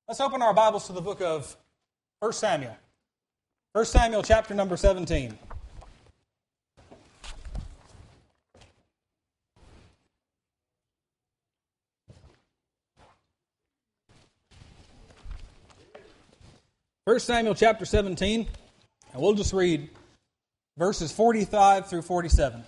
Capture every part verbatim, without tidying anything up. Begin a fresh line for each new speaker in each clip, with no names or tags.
Let's open our Bibles to the book of First Samuel. First Samuel chapter number seventeen. First Samuel chapter seventeen, and we'll just read verses forty-five through forty-seven.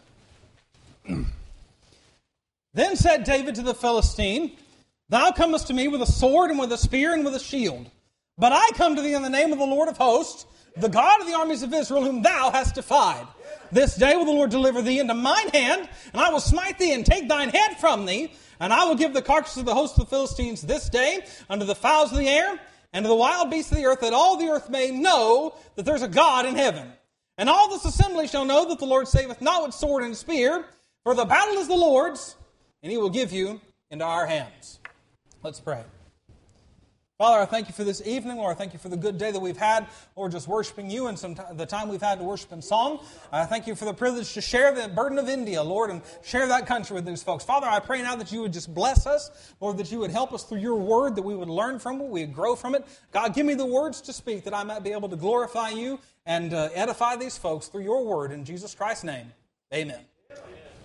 Then said David to the Philistine, Thou comest to me with a sword and with a spear and with a shield. But I come to thee in the name of the Lord of hosts, the God of the armies of Israel, whom thou hast defied. This day will the Lord deliver thee into mine hand, and I will smite thee and take thine head from thee, and I will give the carcass of the host of the Philistines this day unto the fowls of the air, and to the wild beasts of the earth, that all the earth may know that there's a God in heaven. And all this assembly shall know that the Lord saveth not with sword and spear, for the battle is the Lord's, and he will give you into our hands. Let's pray. Father, I thank you for this evening. Lord, I thank you for the good day that we've had. Lord, just worshiping you and some t- the time we've had to worship in song. I thank you for the privilege to share the burden of India, Lord, and share that country with these folks. Father, I pray now that you would just bless us. Lord, that you would help us through your word, that we would learn from it, we would grow from it. God, give me the words to speak that I might be able to glorify you and uh, edify these folks through your word. In Jesus Christ's name, amen. Amen.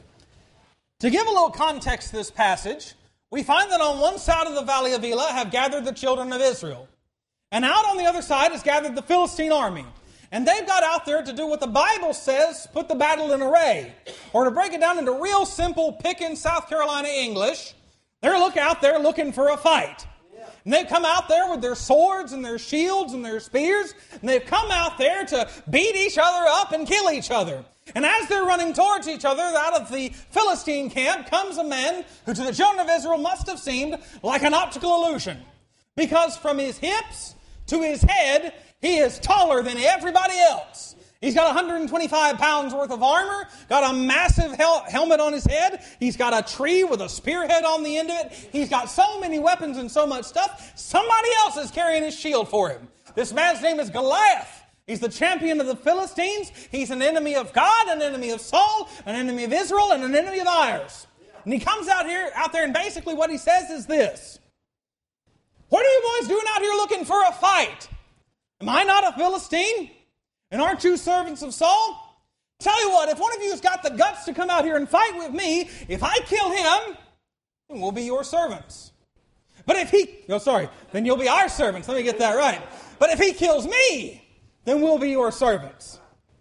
To give a little context to this passage, we find that on one side of the valley of Elah have gathered the children of Israel. And out on the other side has gathered the Philistine army. And they've got out there to do what the Bible says, put the battle in array. Or to break it down into real simple Pickens, South Carolina English, they're look out there looking for a fight. And they've come out there with their swords and their shields and their spears. And they've come out there to beat each other up and kill each other. And as they're running towards each other, out of the Philistine camp comes a man who to the children of Israel must have seemed like an optical illusion. Because from his hips to his head, he is taller than everybody else. He's got one hundred twenty-five pounds worth of armor, got a massive hel- helmet on his head. He's got a tree with a spearhead on the end of it. He's got so many weapons and so much stuff. Somebody else is carrying his shield for him. This man's name is Goliath. He's the champion of the Philistines. He's an enemy of God, an enemy of Saul, an enemy of Israel, and an enemy of ours. And he comes out here, out there, and basically what he says is this. What are you boys doing out here looking for a fight? Am I not a Philistine? And aren't you servants of Saul? Tell you what, if one of you has got the guts to come out here and fight with me, if I kill him, then we'll be your servants. But if he, no, sorry, then you'll be our servants. Let me get that right. But if he kills me, then we'll be your servants.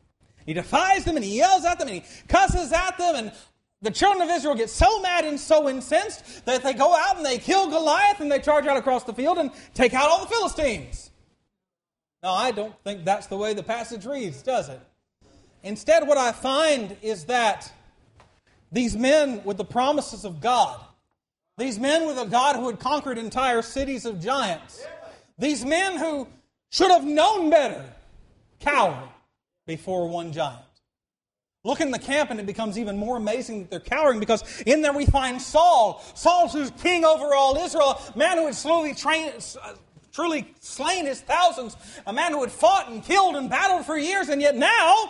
He defies them and he yells at them and he cusses at them, and the children of Israel get so mad and so incensed that they go out and they kill Goliath and they charge out across the field and take out all the Philistines. Now, I don't think that's the way the passage reads, does it? Instead, what I find is that these men with the promises of God, these men with a God who had conquered entire cities of giants, these men who should have known better, cower before one giant. Look in the camp and it becomes even more amazing that they're cowering, because in there we find Saul. Saul, who's king over all Israel, a man who had slowly trained, uh, truly slain his thousands, a man who had fought and killed and battled for years, and yet now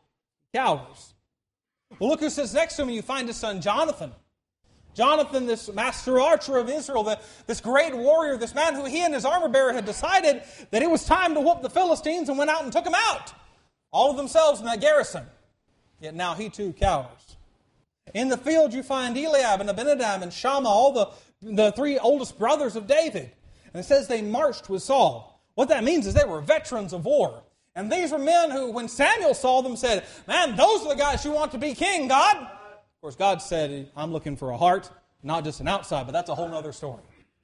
he cowers. Well, look who sits next to him, and you find his son Jonathan. Jonathan, this master archer of Israel, the, this great warrior, this man who he and his armor bearer had decided that it was time to whoop the Philistines, and went out and took them out. All of themselves in that garrison. Yet now he too cowers. In the field you find Eliab and Abinadab and Shammah, all the, the three oldest brothers of David. And it says they marched with Saul. What that means is they were veterans of war. And these were men who, when Samuel saw them, said, man, those are the guys who want to be king, God. Of course, God said, I'm looking for a heart, not just an outside, but that's a whole other story.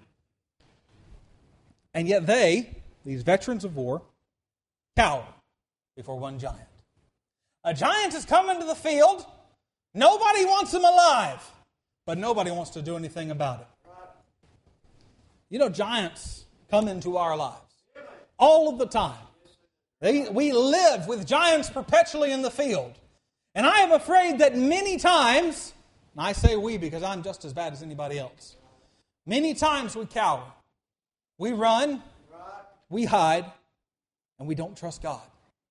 And yet they, these veterans of war, cower before one giant. A giant has come into the field. Nobody wants him alive, but nobody wants to do anything about it. You know, giants come into our lives all of the time. They, we live with giants perpetually in the field. And I am afraid that many times, and I say we because I'm just as bad as anybody else, many times we cower. We run, we hide, and we don't trust God.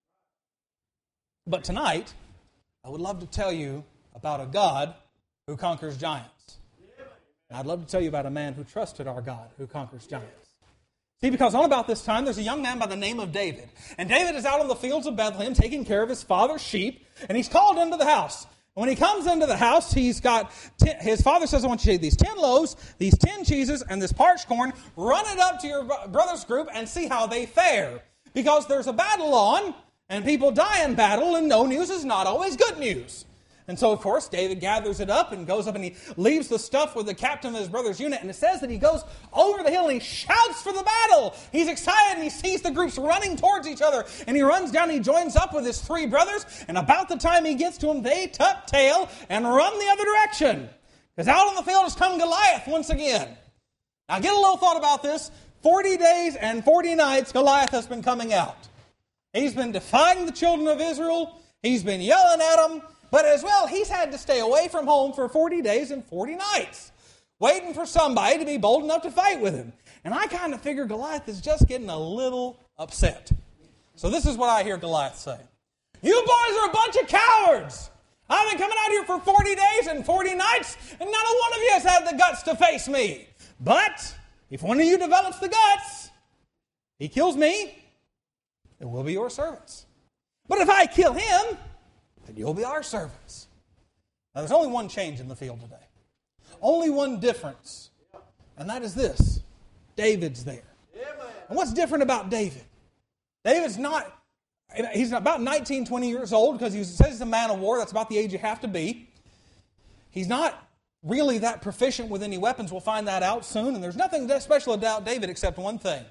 But tonight, I would love to tell you about a God who conquers giants. And I'd love to tell you about a man who trusted our God who conquers giants. See, because on about this time, there's a young man by the name of David. And David is out on the fields of Bethlehem taking care of his father's sheep, and he's called into the house. And when he comes into the house, he's got, ten, his father says, I want you to take these ten loaves, these ten cheeses, and this parched corn, run it up to your brother's group and see how they fare. Because there's a battle on, and people die in battle, and no news is not always good news. And so, of course, David gathers it up and goes up and he leaves the stuff with the captain of his brother's unit. And it says that he goes over the hill and he shouts for the battle. He's excited and he sees the groups running towards each other. And he runs down and he joins up with his three brothers. And about the time he gets to them, they tuck tail and run the other direction. Because out on the field has come Goliath once again. Now get a little thought about this. Forty days and forty nights Goliath has been coming out. He's been defying the children of Israel. He's been yelling at them. But as well, he's had to stay away from home for forty days and forty nights, waiting for somebody to be bold enough to fight with him. And I kind of figure Goliath is just getting a little upset. So this is what I hear Goliath say. You boys are a bunch of cowards. I've been coming out here for forty days and forty nights, and not a one of you has had the guts to face me. But if one of you develops the guts, he kills me, then we'll be your servants. But if I kill him, and you'll be our servants. Now, there's only one change in the field today. Only one difference. And that is this. David's there. And what's different about David? David's not, he's about nineteen, twenty years old because he says he's a man of war. That's about the age you have to be. He's not really that proficient with any weapons. We'll find that out soon. And there's nothing that special about David except one thing.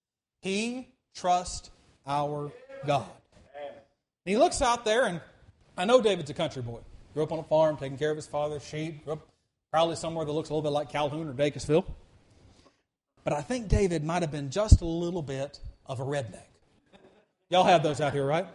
He trusts our God. And he looks out there and I know David's a country boy. Grew up on a farm, taking care of his father's sheep. Grew up probably somewhere that looks a little bit like Calhoun or Dacusville. But I think David might have been just a little bit of a redneck. Y'all have those out here, right?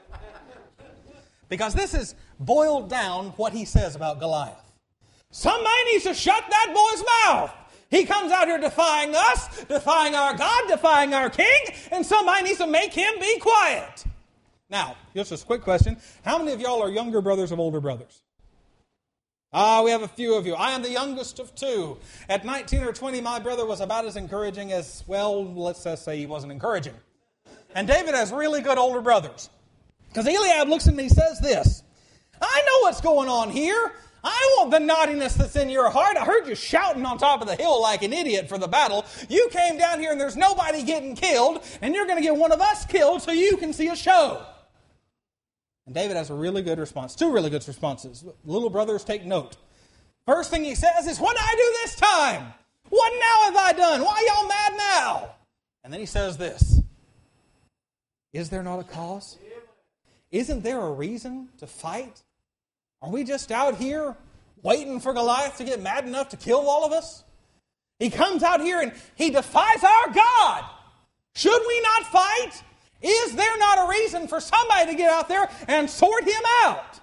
Because this is boiled down what he says about Goliath. Somebody needs to shut that boy's mouth. He comes out here defying us, defying our God, defying our king, and somebody needs to make him be quiet. Now, just a quick question. How many of y'all are younger brothers of older brothers? Ah, we have a few of you. I am the youngest of two. At nineteen or twenty, my brother was about as encouraging as, well, let's just say he wasn't encouraging. And David has really good older brothers. Because Eliab looks at me and says this, I know what's going on here. I want the naughtiness that's in your heart. I heard you shouting on top of the hill like an idiot for the battle. You came down here and there's nobody getting killed, and you're going to get one of us killed so you can see a show. And David has a really good response. Two really good responses. Little brothers, take note. First thing he says is, what did I do this time? What now have I done? Why y'all mad now? And then he says this. Is there not a cause? Isn't there a reason to fight? Are we just out here waiting for Goliath to get mad enough to kill all of us? He comes out here and he defies our God. Should we not fight? Is there not a reason for somebody to get out there and sort him out?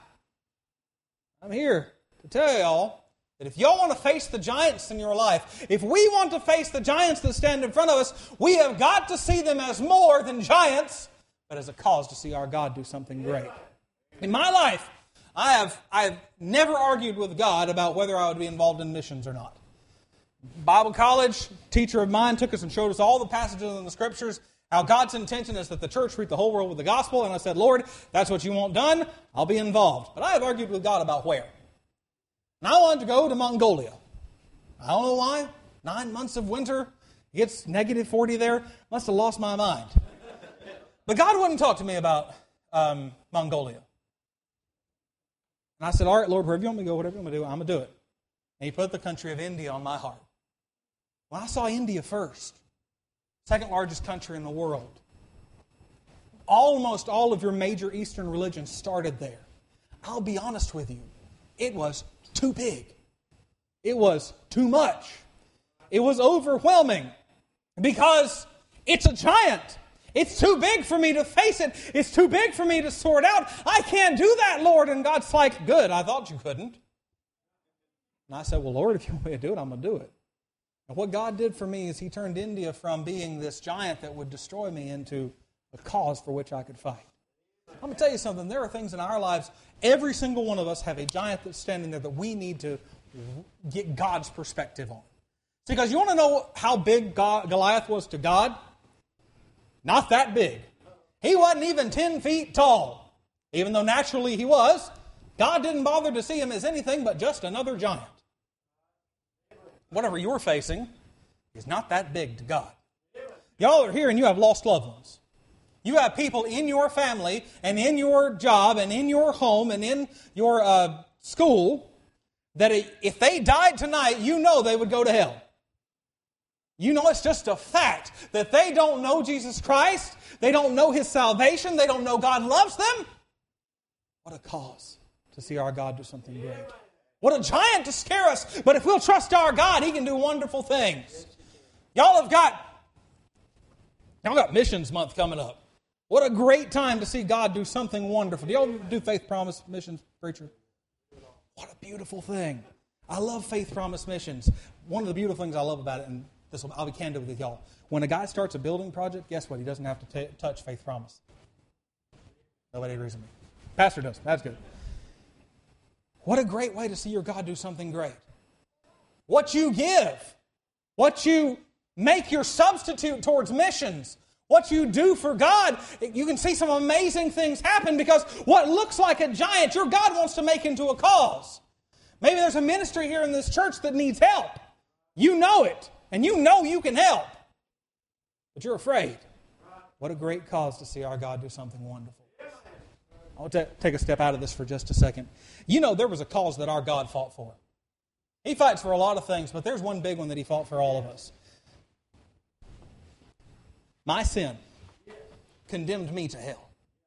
I'm here to tell y'all that if y'all want to face the giants in your life, if we want to face the giants that stand in front of us, we have got to see them as more than giants, but as a cause to see our God do something great. In my life, I have I've never argued with God about whether I would be involved in missions or not. Bible college teacher of mine took us and showed us all the passages in the Scriptures, how God's intention is that the church treat the whole world with the gospel. And I said, Lord, that's what you want done. I'll be involved. But I have argued with God about where. And I wanted to go to Mongolia. I don't know why. Nine months of winter. It gets negative forty there. Must have lost my mind. But God wouldn't talk to me about um, Mongolia. And I said, all right, Lord, wherever you want me to go, whatever you want me to do, I'm going to do it. And He put the country of India on my heart. When I saw India first, second largest country in the world, almost all of your major Eastern religions started there. I'll be honest with you, it was too big. It was too much. It was overwhelming because it's a giant. It's too big for me to face it. It's too big for me to sort out. I can't do that, Lord. And God's like, good, I thought you couldn't. And I said, well, Lord, if you want me to do it, I'm going to do it. And what God did for me is He turned India from being this giant that would destroy me into a cause for which I could fight. I'm going to tell you something. There are things in our lives, every single one of us have a giant that's standing there that we need to get God's perspective on. See, because you want to know how big God, Goliath was to God? Not that big. He wasn't even ten feet tall. Even though naturally he was, God didn't bother to see him as anything but just another giant. Whatever you're facing is not that big to God. Y'all are here and you have lost loved ones. You have people in your family and in your job and in your home and in your uh, school that if they died tonight, you know they would go to hell. You know it's just a fact that they don't know Jesus Christ. They don't know His salvation. They don't know God loves them. What a cause to see our God do something great. What a giant to scare us. But if we'll trust our God, He can do wonderful things. Y'all have got, y'all got Missions Month coming up. What a great time to see God do something wonderful. Do y'all do Faith Promise Missions, preacher? What a beautiful thing. I love Faith Promise Missions. One of the beautiful things I love about it, and this will, I'll be candid with y'all. When a guy starts a building project, guess what? He doesn't have to t- touch Faith Promise. Nobody agrees with me. Pastor does. That's good. What a great way to see your God do something great. What you give, what you make your substitute towards missions, what you do for God, you can see some amazing things happen because what looks like a giant, your God wants to make into a cause. Maybe there's a ministry here in this church that needs help. You know it, and you know you can help, but you're afraid. What a great cause to see our God do something wonderful. I'll t- take a step out of this for just a second. You know, there was a cause that our God fought for. He fights for a lot of things, but there's one big one that He fought for all of us. My sin condemned me to hell.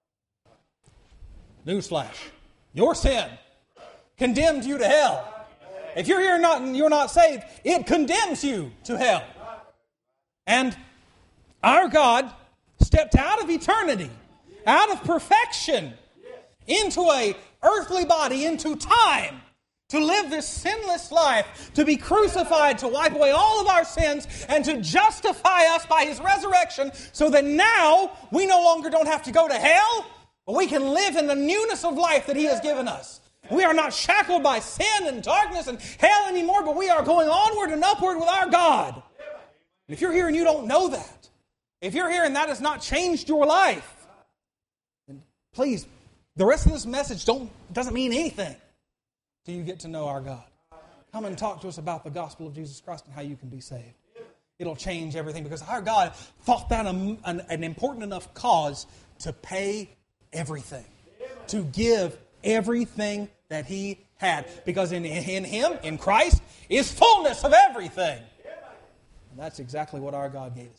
Newsflash. Your sin condemned you to hell. If you're here and not, you're not saved, it condemns you to hell. And our God stepped out of eternity, out of perfection, into a earthly body, into time, to live this sinless life, to be crucified, to wipe away all of our sins, and to justify us by His resurrection, so that now we no longer don't have to go to hell, but we can live in the newness of life that He has given us. We are not shackled by sin and darkness and hell anymore, but we are going onward and upward with our God. And if you're here and you don't know that, if you're here and that has not changed your life, then please, the rest of this message don't doesn't mean anything till you get to know our God. Come and talk to us about the gospel of Jesus Christ and how you can be saved. It'll change everything because our God thought that an, an, an important enough cause to pay everything, to give everything that He had. Because in, in Him, in Christ, is fullness of everything. And that's exactly what our God gave us.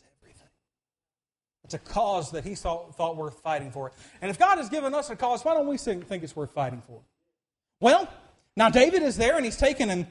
It's a cause that He thought, thought worth fighting for. And if God has given us a cause, why don't we think it's worth fighting for? Well, now David is there and he's taken and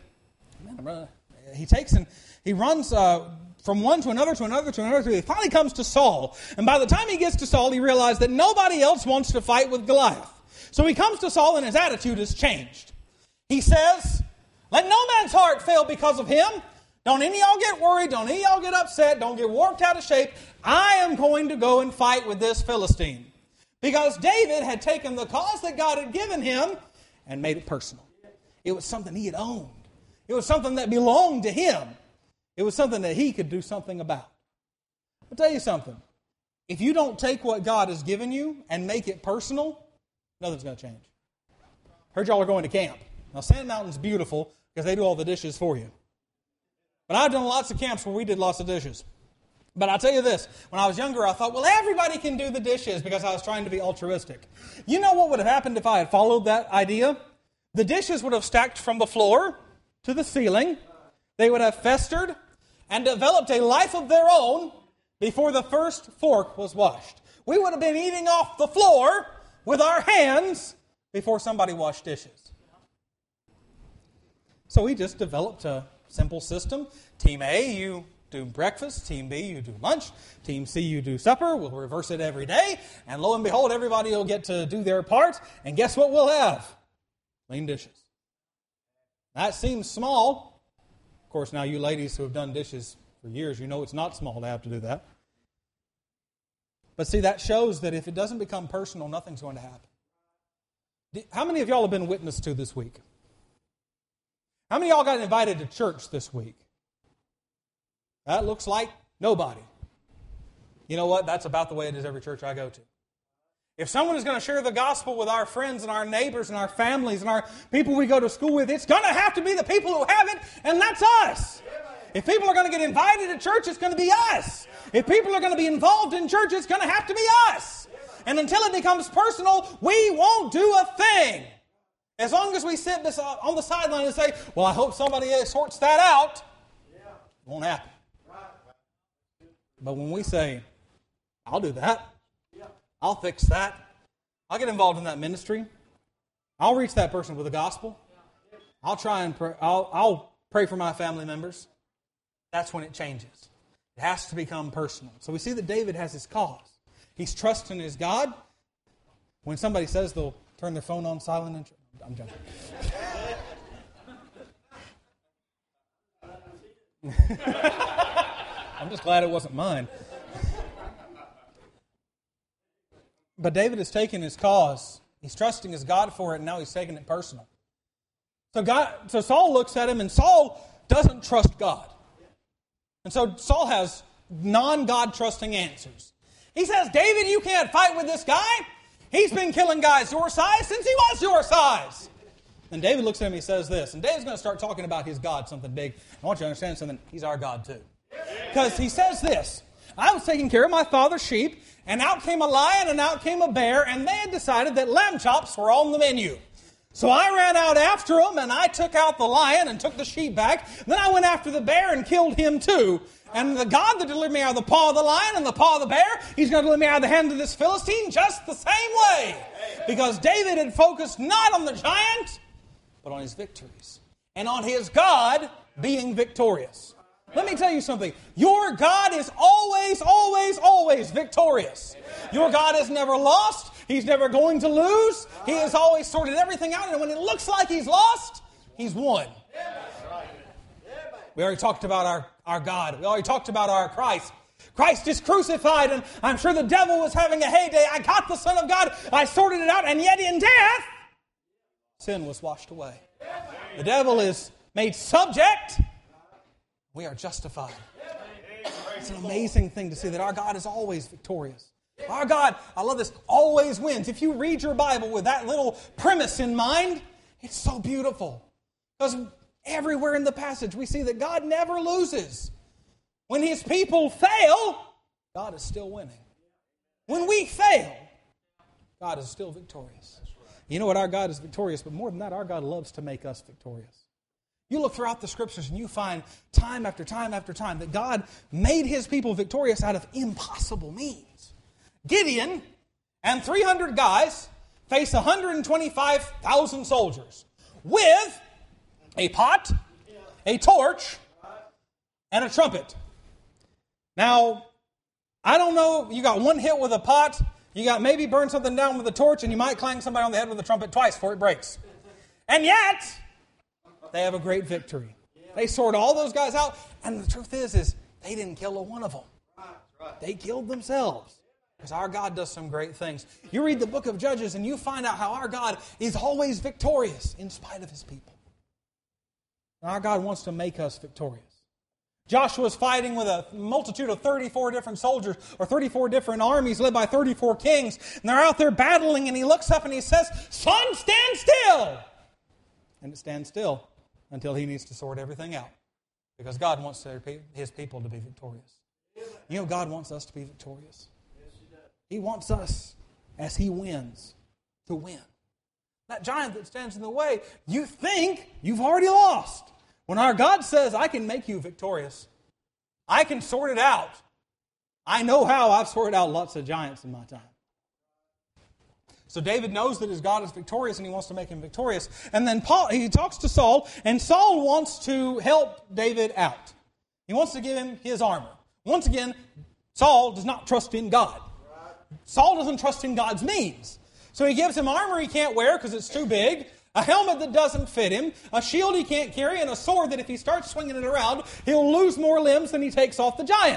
he takes and he runs uh, from one to another to another to another. He finally comes to Saul. And by the time he gets to Saul, he realizes that nobody else wants to fight with Goliath. So he comes to Saul and his attitude has changed. He says, "Let no man's heart fail because of him. Don't any of y'all get worried. Don't any of y'all get upset. Don't get worked out of shape. I am going to go and fight with this Philistine." Because David had taken the cause that God had given him and made it personal. It was something he had owned. It was something that belonged to him. It was something that he could do something about. I'll tell you something. If you don't take what God has given you and make it personal, nothing's going to change. Heard y'all are going to camp. Now, Sand Mountain's beautiful because they do all the dishes for you. But I've done lots of camps where we did lots of dishes. But I'll tell you this, when I was younger, I thought, well, everybody can do the dishes because I was trying to be altruistic. You know what would have happened if I had followed that idea? The dishes would have stacked from the floor to the ceiling. They would have festered and developed a life of their own before the first fork was washed. We would have been eating off the floor with our hands before somebody washed dishes. So we just developed a simple system. Team A, you do breakfast. Team B, you do lunch. Team C, you do supper. We'll reverse it every day. And lo and behold, everybody will get to do their part. And guess what we'll have? Clean dishes. That seems small. Of course, now you ladies who have done dishes for years, you know it's not small to have to do that. But see, that shows that if it doesn't become personal, nothing's going to happen. How many of y'all have been witnessed to this week? How many of y'all got invited to church this week? That looks like nobody. You know what? That's about the way it is every church I go to. If someone is going to share the gospel with our friends and our neighbors and our families and our people we go to school with, it's going to have to be the people who have it, and that's us. If people are going to get invited to church, it's going to be us. If people are going to be involved in church, it's going to have to be us. And until it becomes personal, we won't do a thing. As long as we sit on the sideline and say, well, I hope somebody sorts that out, it won't happen. But when we say, I'll do that, I'll fix that, I'll get involved in that ministry, I'll reach that person with the gospel, I'll try and pray, I'll, I'll pray for my family members, that's when it changes. It has to become personal. So we see that David has his cause. He's trusting his God. When somebody says they'll turn their phone on silent, and I'm joking. I'm just glad it wasn't mine. But David is taking his cause. He's trusting his God for it, and now he's taking it personal. So God, so Saul looks at him, and Saul doesn't trust God. And so Saul has non-God trusting answers. He says, David, you can't fight with this guy. He's been killing guys your size since he was your size. And David looks at him and he says this. And David's going to start talking about his God, something big. I want you to understand something. He's our God too. Because he says this. I was taking care of my father's sheep, and out came a lion and out came a bear, and they had decided that lamb chops were on the menu. So I ran out after them, and I took out the lion and took the sheep back. Then I went after the bear and killed him too. And the God that delivered me out of the paw of the lion and the paw of the bear, He's going to deliver me out of the hand of this Philistine just the same way. Because David had focused not on the giant, but on his victories. And on his God being victorious. Let me tell you something. Your God is always, always, always victorious. Your God is never lost. He's never going to lose. He has always sorted everything out. And when it looks like He's lost, He's won. We already talked about our, our God. We already talked about our Christ. Christ is crucified, and I'm sure the devil was having a heyday. I got the Son of God. I sorted it out, and yet in death, sin was washed away. The devil is made subject. We are justified. It's an amazing thing to see that our God is always victorious. Our God, I love this, always wins. If you read your Bible with that little premise in mind, it's so beautiful. Because everywhere in the passage we see that God never loses. When His people fail, God is still winning. When we fail, God is still victorious. You know what? Our God is victorious, but more than that, our God loves to make us victorious. You look throughout the Scriptures and you find time after time after time that God made His people victorious out of impossible means. Gideon and three hundred guys face one hundred twenty-five thousand soldiers with a pot, a torch, and a trumpet. Now, I don't know, you got one hit with a pot, you got maybe burn something down with a torch, and you might clang somebody on the head with a trumpet twice before it breaks. And yet, they have a great victory. They sorted all those guys out, and the truth is, is they didn't kill a one of them. They killed themselves. Because our God does some great things. You read the book of Judges and you find out how our God is always victorious in spite of His people. And our God wants to make us victorious. Joshua's fighting with a multitude of thirty-four different soldiers or thirty-four different armies led by thirty-four kings. And they're out there battling and he looks up and he says, "Sun, stand still!" And it stands still until he needs to sort everything out. Because God wants His people to be victorious. You know, God wants us to be victorious. He wants us, as He wins, to win. That giant that stands in the way, you think you've already lost. When our God says, I can make you victorious, I can sort it out. I know how. I've sorted out lots of giants in my time. So David knows that his God is victorious and he wants to make him victorious. And then Paul, he talks to Saul, and Saul wants to help David out. He wants to give him his armor. Once again, Saul does not trust in God. Saul doesn't trust in God's means. So he gives him armor he can't wear because it's too big, a helmet that doesn't fit him, a shield he can't carry, and a sword that if he starts swinging it around, he'll lose more limbs than he takes off the giant.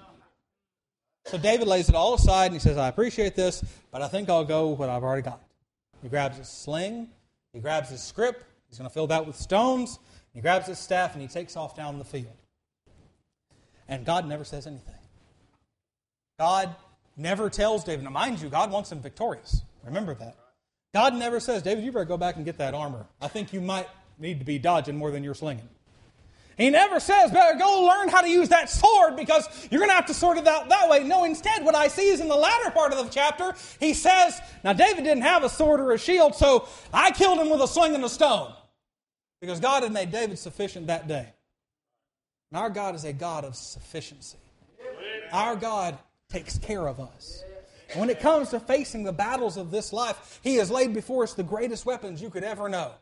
So David lays it all aside and he says, I appreciate this, but I think I'll go with what I've already got. He grabs his sling, he grabs his scrip, he's going to fill that with stones, he grabs his staff and he takes off down the field. And God never says anything. God never tells David. Now mind you, God wants him victorious. Remember that. God never says, David, you better go back and get that armor. I think you might need to be dodging more than you're slinging. He never says, better go learn how to use that sword because you're going to have to sort it out that way. No, instead, what I see is in the latter part of the chapter, he says, now David didn't have a sword or a shield, so I killed him with a sling and a stone. Because God had made David sufficient that day. And our God is a God of sufficiency. Our God takes care of us. And when it comes to facing the battles of this life, He has laid before us the greatest weapons you could ever know.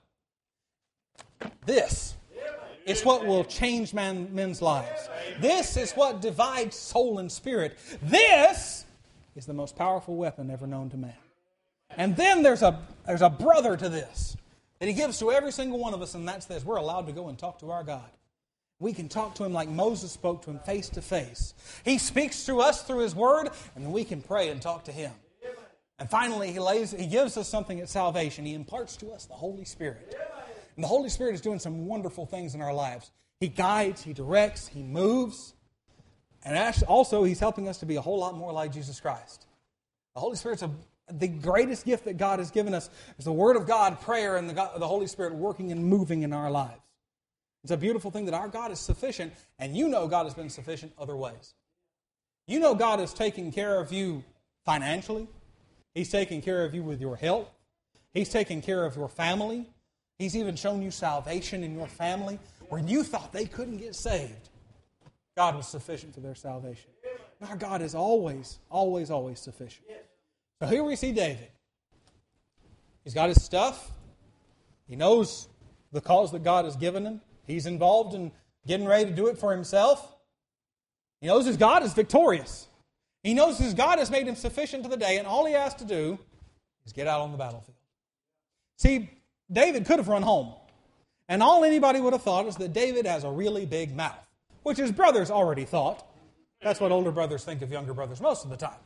This is what will change man, men's lives. This is what divides soul and spirit. This is the most powerful weapon ever known to man. And then there's a, there's a brother to this that He gives to every single one of us, and that's this. We're allowed to go and talk to our God. We can talk to Him like Moses spoke to Him face to face. He speaks to us through His Word, and then we can pray and talk to Him. And finally, He lays, He gives us something at salvation. He imparts to us the Holy Spirit. And the Holy Spirit is doing some wonderful things in our lives. He guides, He directs, He moves. And also, He's helping us to be a whole lot more like Jesus Christ. The Holy Spirit's a, the greatest gift that God has given us is the Word of God, prayer, and the, God, the Holy Spirit working and moving in our lives. It's a beautiful thing that our God is sufficient, and you know God has been sufficient other ways. You know God is taking care of you financially. He's taking care of you with your health. He's taking care of your family. He's even shown you salvation in your family when you thought they couldn't get saved. God was sufficient for their salvation. And our God is always, always, always sufficient. So here we see David. He's got his stuff. He knows the cause that God has given him. He's involved in getting ready to do it for himself. He knows his God is victorious. He knows his God has made him sufficient to the day, and all he has to do is get out on the battlefield. See, David could have run home. And all anybody would have thought is that David has a really big mouth, which his brothers already thought. That's what older brothers think of younger brothers most of the time.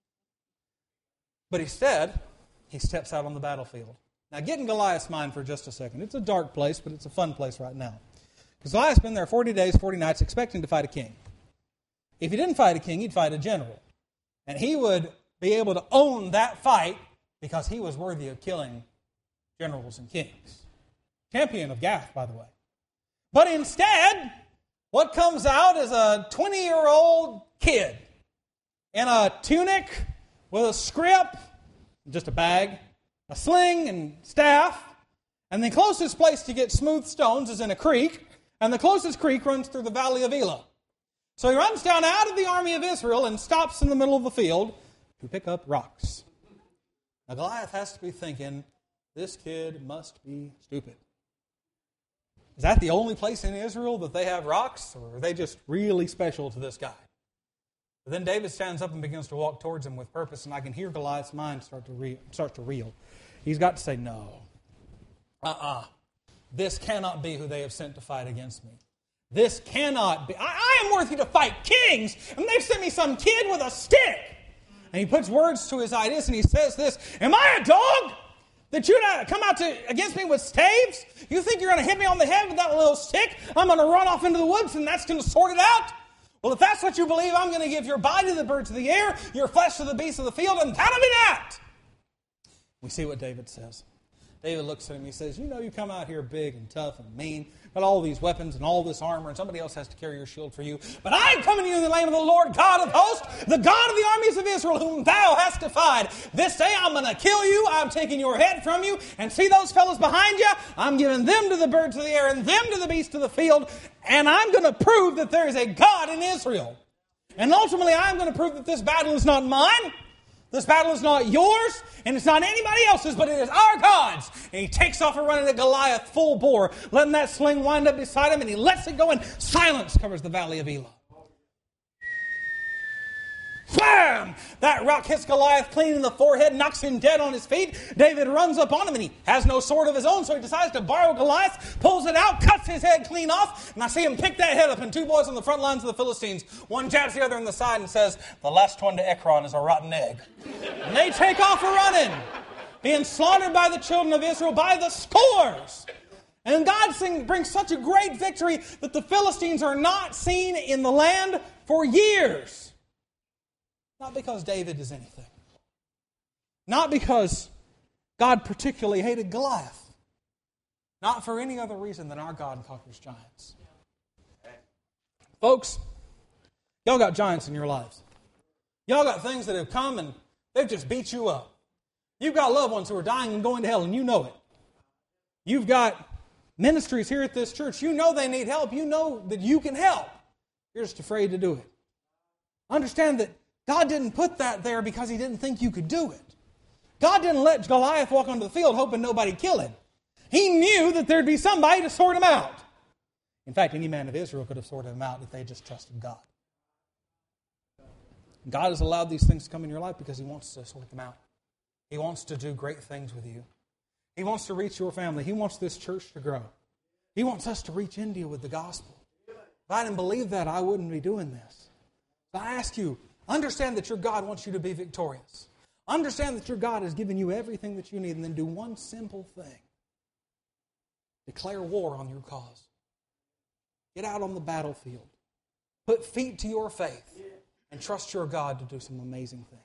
But instead, he steps out on the battlefield. Now get in Goliath's mind for just a second. It's a dark place, but it's a fun place right now. Because Goliath's been there forty days, forty nights, expecting to fight a king. If he didn't fight a king, he'd fight a general. And he would be able to own that fight because he was worthy of killing generals and kings. Champion of Gath, by the way. But instead, what comes out is a twenty-year-old kid in a tunic with a scrip, just a bag, a sling and staff, and the closest place to get smooth stones is in a creek, and the closest creek runs through the valley of Elah. So he runs down out of the army of Israel and stops in the middle of the field to pick up rocks. Now Goliath has to be thinking, this kid must be stupid. Is that the only place in Israel that they have rocks, or are they just really special to this guy? But then David stands up and begins to walk towards him with purpose, and I can hear Goliath's mind start to reel. Start to reel. He's got to say, no. Uh-uh. This cannot be who they have sent to fight against me. This cannot be. I, I am worthy to fight kings, and they've sent me some kid with a stick. And he puts words to his ideas, and he says this, am I a dog that you're going to come out to against me with staves? You think you're going to hit me on the head with that little stick? I'm going to run off into the woods, and that's going to sort it out? Well, if that's what you believe, I'm going to give your body to the birds of the air, your flesh to the beasts of the field, and that'll be that. We see what David says. David looks at him, he says, you know you come out here big and tough and mean, got all these weapons and all this armor, and somebody else has to carry your shield for you. But I'm coming to you in the name of the Lord God of hosts, the God of the armies of Israel, whom thou hast defied. This day I'm going to kill you, I'm taking your head from you, and see those fellows behind you? I'm giving them to the birds of the air and them to the beasts of the field, and I'm going to prove that there is a God in Israel. And ultimately I'm going to prove that this battle is not mine. This battle is not yours, and it's not anybody else's, but it is our God's. And he takes off and running at Goliath full bore, letting that sling wind up beside him, and he lets it go, and silence covers the valley of Elah. Bam! That rock hits Goliath clean in the forehead, knocks him dead on his feet. David runs up on him, and he has no sword of his own, so he decides to borrow Goliath, pulls it out, cuts his head clean off, and I see him pick that head up, and two boys on the front lines of the Philistines, one jabs the other in the side and says, the last one to Ekron is a rotten egg. And they take off a-running, being slaughtered by the children of Israel by the scores. And God brings such a great victory that the Philistines are not seen in the land for years. Not because David is anything. Not because God particularly hated Goliath. Not for any other reason than our God conquers giants. Folks, y'all got giants in your lives. Y'all got things that have come and they've just beat you up. You've got loved ones who are dying and going to hell, and you know it. You've got ministries here at this church. You know they need help. You know that you can help. You're just afraid to do it. Understand that God didn't put that there because He didn't think you could do it. God didn't let Goliath walk onto the field hoping nobody'd kill him. He knew that there'd be somebody to sort him out. In fact, any man of Israel could have sorted him out if they just trusted God. God has allowed these things to come in your life because He wants to sort them out. He wants to do great things with you. He wants to reach your family. He wants this church to grow. He wants us to reach India with the gospel. If I didn't believe that, I wouldn't be doing this. So I ask you, understand that your God wants you to be victorious. Understand that your God has given you everything that you need, and then do one simple thing. Declare war on your cause. Get out on the battlefield. Put feet to your faith and trust your God to do some amazing things.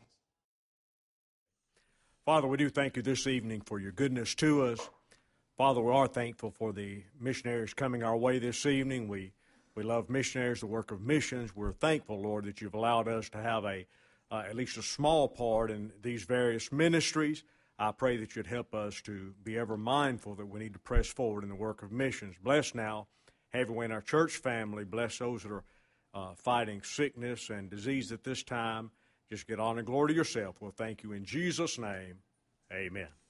Father, we do thank you this evening for your goodness to us. Father, we are thankful for the missionaries coming our way this evening. We we love missionaries, the work of missions. We're thankful, Lord, that you've allowed us to have a uh, at least a small part in these various ministries. I pray that you'd help us to be ever mindful that we need to press forward in the work of missions. Bless now everyone in our church family. Bless those that are uh, fighting sickness and disease at this time. Just get honor and glory to yourself. We'll thank you in Jesus' name. Amen.